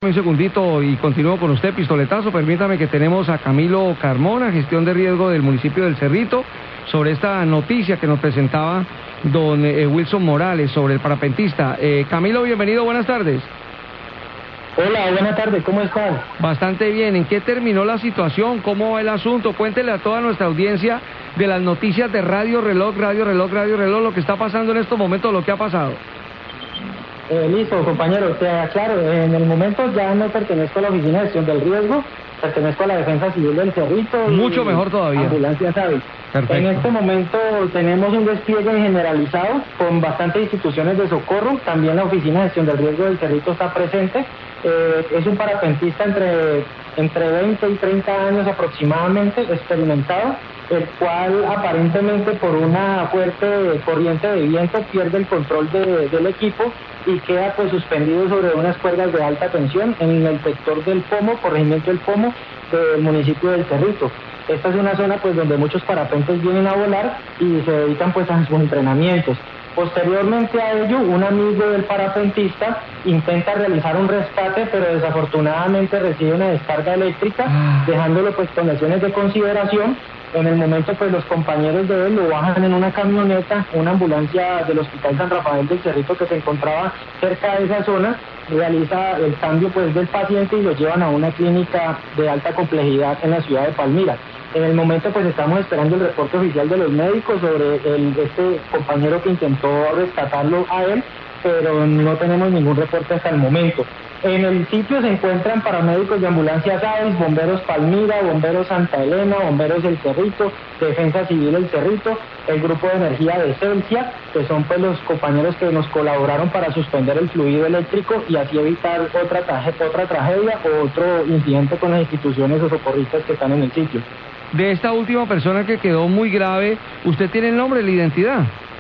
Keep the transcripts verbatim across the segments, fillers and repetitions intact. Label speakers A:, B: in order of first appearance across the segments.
A: Un segundito y continúo con usted, pistoletazo. Permítame que tenemos a Camilo Carmona, gestión de riesgo del municipio del Cerrito, sobre esta noticia que nos presentaba don eh, Wilson Morales sobre el parapentista. Eh, Camilo, bienvenido, buenas tardes.
B: Hola, buenas tardes, ¿cómo estás?
A: Bastante bien. ¿En qué terminó la situación? ¿Cómo va el asunto? Cuéntele a toda nuestra audiencia de las noticias de Radio Reloj, Radio Reloj, Radio Reloj, lo que está pasando en estos momentos, lo que ha pasado.
B: Eh, listo, compañero, te aclaro, en el momento ya no pertenezco a la Oficina de Gestión del Riesgo, pertenezco a la Defensa Civil del Cerrito.
A: Mucho mejor todavía.
B: Ambulancia SAVIS.
A: Perfecto.
B: En este momento tenemos un despliegue generalizado con bastantes instituciones de socorro, también la Oficina de Gestión del Riesgo del Cerrito está presente. Eh, es un parapentista entre, entre veinte y treinta años aproximadamente, experimentado, el cual aparentemente por una fuerte corriente de viento pierde el control de, del equipo y queda pues suspendido sobre unas cuerdas de alta tensión en el sector del Pomo, corregimiento del Pomo, del municipio del Cerrito. Esta es una zona pues donde muchos parapentes vienen a volar y se dedican pues a sus entrenamientos. Posteriormente a ello, un amigo del parapentista intenta realizar un rescate, pero desafortunadamente recibe una descarga eléctrica, dejándolo pues con lesiones de consideración. En el momento pues los compañeros de él lo bajan en una camioneta, una ambulancia del Hospital San Rafael del Cerrito que se encontraba cerca de esa zona, realiza el cambio pues del paciente y lo llevan a una clínica de alta complejidad en la ciudad de Palmira. En el momento pues estamos esperando el reporte oficial de los médicos sobre el, este compañero que intentó rescatarlo a él, pero no tenemos ningún reporte hasta el momento. En el sitio se encuentran paramédicos de ambulancia SAVIS, bomberos Palmira, bomberos Santa Elena, bomberos El Cerrito, Defensa Civil El Cerrito, el grupo de energía de Celsia, que son pues los compañeros que nos colaboraron para suspender el fluido eléctrico y así evitar otra, traje, otra tragedia o otro incidente con las instituciones o socorristas que están en el sitio.
A: De esta última persona que quedó muy grave, ¿usted tiene el nombre, la identidad?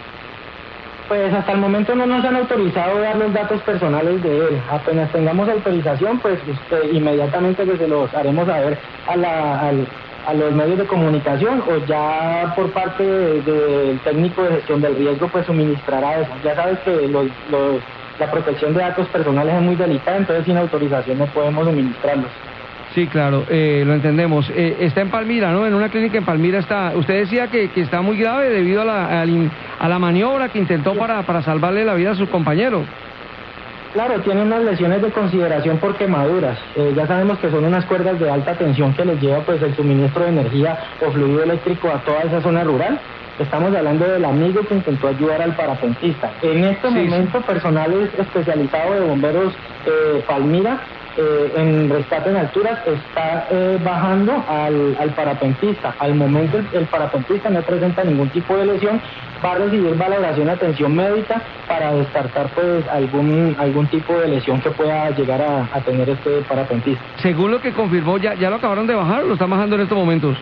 B: Pues hasta el momento no nos han autorizado a dar los datos personales de él. Apenas tengamos autorización, pues usted, inmediatamente pues, se los haremos saber a, la, a, a los medios de comunicación o ya por parte del de, de técnico de gestión del riesgo pues suministrará eso. Ya sabes que los, los, la protección de datos personales es muy delicada, entonces sin autorización no podemos suministrarlos.
A: Sí, claro, eh, lo entendemos. Eh, está en Palmira, ¿no? En una clínica en Palmira está. Usted decía que, que está muy grave debido a la, a, a la maniobra que intentó para, para salvarle la vida a su compañero.
B: Claro, tiene unas lesiones de consideración por quemaduras. Eh, ya sabemos que son unas cuerdas de alta tensión que les lleva pues el suministro de energía o fluido eléctrico a toda esa zona rural. Estamos hablando del amigo que intentó ayudar al parapentista. En este sí, momento, sí. Personal especializado de bomberos eh, Palmira, Eh, en rescate en alturas está eh, bajando al, al parapentista. Al momento el, el parapentista no presenta ningún tipo de lesión, va a recibir valoración de atención médica para descartar pues algún algún tipo de lesión que pueda llegar a, a tener este parapentista.
A: Según lo que confirmó, ¿ya, ya lo acabaron de bajar o lo están bajando en estos momentos?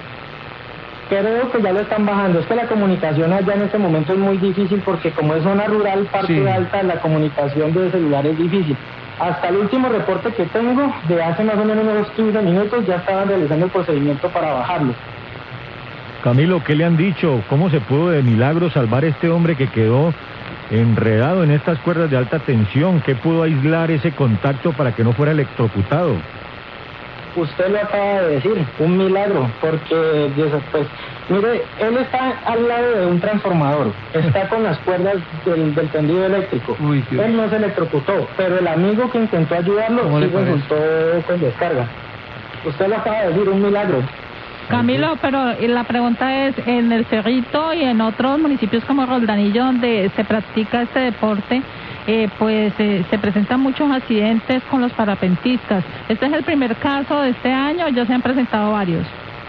B: Creo que ya lo están bajando. Es que la comunicación allá en este momento es muy difícil porque como es zona rural, parte sí. alta, la comunicación de celular es difícil. Hasta el último reporte que tengo, de hace más o menos unos quince minutos, ya estaban realizando el procedimiento para bajarlo.
C: Camilo, ¿qué le han dicho? ¿Cómo se pudo de milagro salvar a este hombre que quedó enredado en estas cuerdas de alta tensión? ¿Qué pudo aislar ese contacto para que no fuera electrocutado?
B: Usted lo acaba de decir, un milagro, porque pues, mire, él está al lado de un transformador, está con las cuerdas del, del tendido eléctrico. Uy, él no se electrocutó, pero el amigo que intentó ayudarlo sí resultó con descarga. Usted lo acaba de decir, un milagro.
D: Camilo, pero la pregunta es, en el Cerrito y en otros municipios como Roldanillo, donde se practica este deporte, eh, pues eh, se presentan muchos accidentes con los parapentistas. ¿Este es el primer caso de este año o ya se han presentado varios?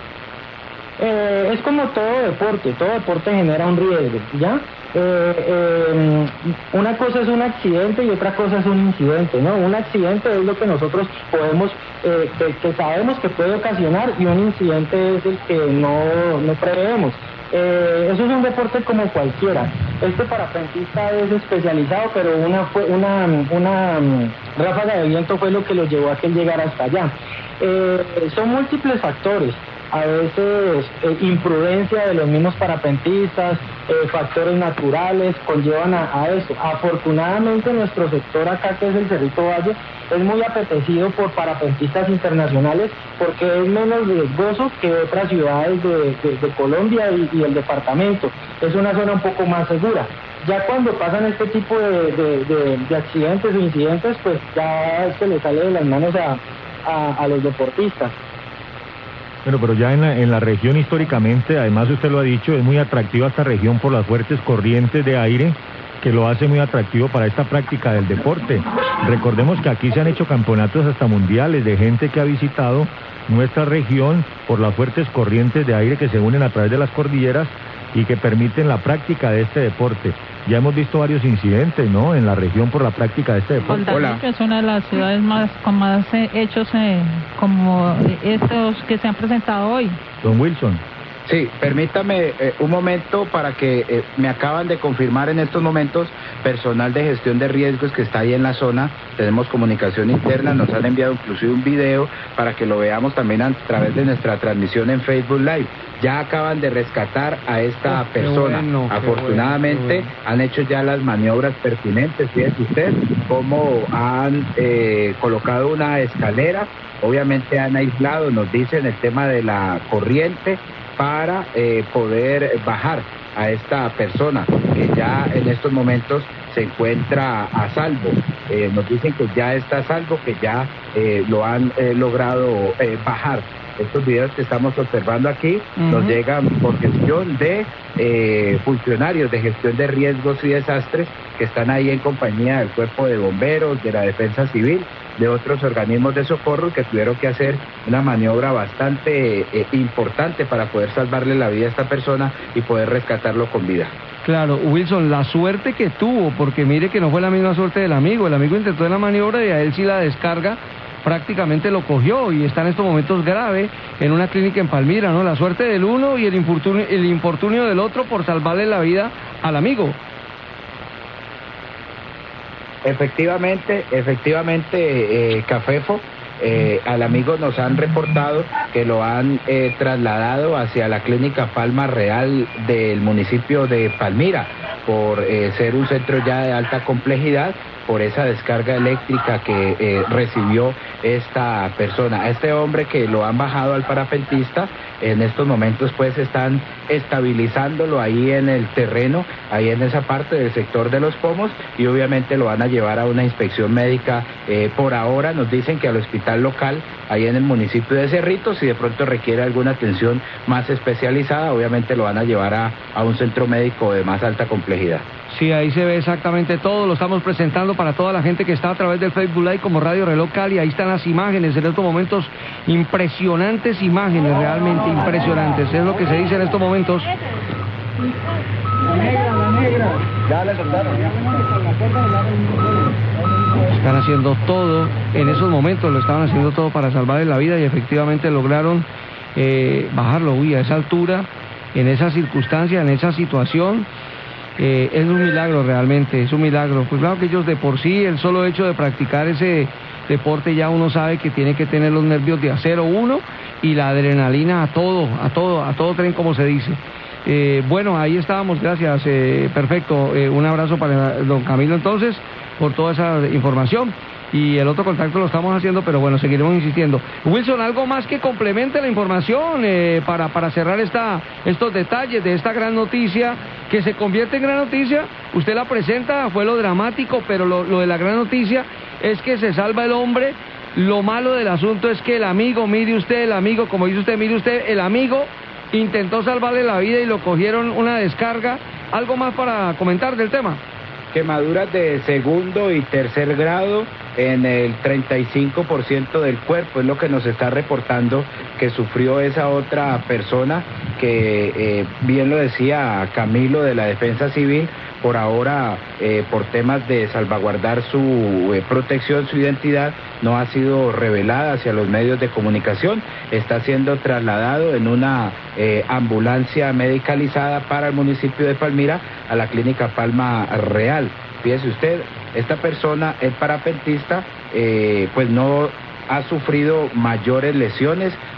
B: Eh, es como todo deporte, todo deporte genera un riesgo, ¿ya? Eh, eh, una cosa es un accidente y otra cosa es un incidente, ¿no? Un accidente es lo que nosotros podemos, eh, que, que sabemos que puede ocasionar, y un incidente es el que no, no preveemos. Eh, eso es un deporte como cualquiera. Este parapentista es especializado, pero una, fue una, una ráfaga de viento fue lo que lo llevó a que él llegara hasta allá. Eh, son múltiples factores. a veces eh, imprudencia de los mismos parapentistas, eh, factores naturales conllevan a, a eso. Afortunadamente nuestro sector acá, que es el Cerrito Valle, es muy apetecido por parapentistas internacionales porque es menos riesgoso que otras ciudades de, de, de Colombia y, y el departamento. Es una zona un poco más segura. Ya cuando pasan este tipo de, de, de, de accidentes o incidentes, pues ya se le sale de las manos a, a, a los deportistas.
C: Bueno, pero ya en la, en la región históricamente, además usted lo ha dicho, es muy atractiva esta región por las fuertes corrientes de aire que lo hace muy atractivo para esta práctica del deporte. Recordemos que aquí se han hecho campeonatos hasta mundiales de gente que ha visitado nuestra región por las fuertes corrientes de aire que se unen a través de las cordilleras y que permiten la práctica de este deporte. Ya hemos visto varios incidentes, ¿no?, en la región por la práctica de este deporte.
D: Hola. Es una de las ciudades más con más eh, hechos eh, como estos que se han presentado hoy.
C: Don Wilson.
E: Sí, permítame eh, un momento para que eh, me acaban de confirmar en estos momentos personal de gestión de riesgos que está ahí en la zona. Tenemos comunicación interna, nos han enviado inclusive un video para que lo veamos también a través de nuestra transmisión en Facebook Live. Ya acaban de rescatar a esta oh, persona. Bueno, Afortunadamente bueno, bueno. han hecho ya las maniobras pertinentes. Fíjese usted cómo han eh, colocado una escalera. Obviamente han aislado, nos dicen, el tema de la corriente para eh, poder bajar a esta persona que ya en estos momentos se encuentra a salvo. Eh, nos dicen que ya está a salvo, que ya eh, lo han eh, logrado eh, bajar. Estos videos que estamos observando aquí uh-huh. nos llegan por gestión de eh, funcionarios de gestión de riesgos y desastres que están ahí en compañía del Cuerpo de Bomberos, de la Defensa Civil, de otros organismos de socorro que tuvieron que hacer una maniobra bastante eh, importante para poder salvarle la vida a esta persona y poder rescatarlo con vida.
A: Claro, Wilson, la suerte que tuvo, porque mire que no fue la misma suerte del amigo. El amigo intentó la maniobra y a él sí la descarga prácticamente lo cogió y está en estos momentos grave en una clínica en Palmira, ¿no? La suerte del uno y el infortunio, el infortunio del otro por salvarle la vida al amigo.
E: Efectivamente, efectivamente, eh, Cafefo, eh, al amigo nos han reportado que lo han eh, trasladado hacia la clínica Palma Real del municipio de Palmira por eh, ser un centro ya de alta complejidad, por esa descarga eléctrica que eh, recibió esta persona. A este hombre que lo han bajado al parapentista, en estos momentos pues están estabilizándolo ahí en el terreno, ahí en esa parte del sector de los pomos, y obviamente lo van a llevar a una inspección médica. Eh, por ahora nos dicen que al hospital local, ahí en el municipio de Cerrito, si de pronto requiere alguna atención más especializada, obviamente lo van a llevar a, a un centro médico de más alta complejidad.
A: Sí, ahí se ve exactamente todo, lo estamos presentando para toda la gente que está a través del Facebook Live como Radio Reloj Cali. Ahí están las imágenes, en estos momentos impresionantes imágenes, realmente impresionantes, es lo que se dice en estos momentos.
B: La negra, la negra.
E: Ya le soltaron.
A: Están haciendo todo, en esos momentos lo estaban haciendo todo para salvarle la vida y efectivamente lograron eh, bajarlo. Uy, a esa altura, en esa circunstancia, en esa situación. Eh, es un milagro realmente, es un milagro. Pues claro que ellos de por sí, el solo hecho de practicar ese deporte, ya uno sabe que tiene que tener los nervios de acero uno y la adrenalina a todo, a todo, a todo tren, como se dice. Eh, bueno, ahí estábamos, gracias, eh, perfecto. Eh, un abrazo para don Camilo entonces por toda esa información. Y el otro contacto lo estamos haciendo, pero bueno, seguiremos insistiendo. Wilson, ¿algo más que complemente la información eh, para, para cerrar esta, estos detalles de esta gran noticia que se convierte en gran noticia? Usted la presenta, fue lo dramático, pero lo, lo de la gran noticia es que se salva el hombre. Lo malo del asunto es que el amigo, mire usted, el amigo, como dice usted, mire usted, el amigo intentó salvarle la vida y lo cogieron una descarga. ¿Algo más para comentar del tema?
E: Quemaduras de segundo y tercer grado en el treinta y cinco por ciento del cuerpo, es lo que nos está reportando que sufrió esa otra persona que, eh, bien lo decía Camilo de la Defensa Civil, por ahora, eh, por temas de salvaguardar su eh, protección, su identidad, no ha sido revelada hacia los medios de comunicación. Está siendo trasladado en una eh, ambulancia medicalizada para el municipio de Palmira a la clínica Palma Real. Fíjese usted, esta persona, el parapentista, eh, pues no ha sufrido mayores lesiones,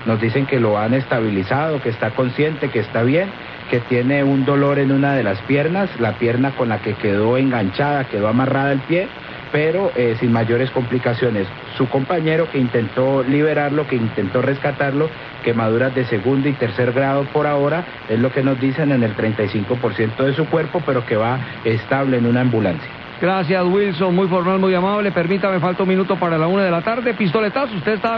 E: nos dicen que lo han estabilizado, que está consciente, que está bien, que tiene un dolor en una de las piernas, la pierna con la que quedó enganchada, quedó amarrada el pie, pero eh, sin mayores complicaciones. Su compañero que intentó liberarlo, que intentó rescatarlo, quemaduras de segundo y tercer grado por ahora, es lo que nos dicen en el treinta y cinco por ciento de su cuerpo, pero que va estable en una ambulancia.
A: Gracias, Wilson, muy formal, muy amable. Permítame, falta un minuto para la una de la tarde. Pistoletazo, usted está...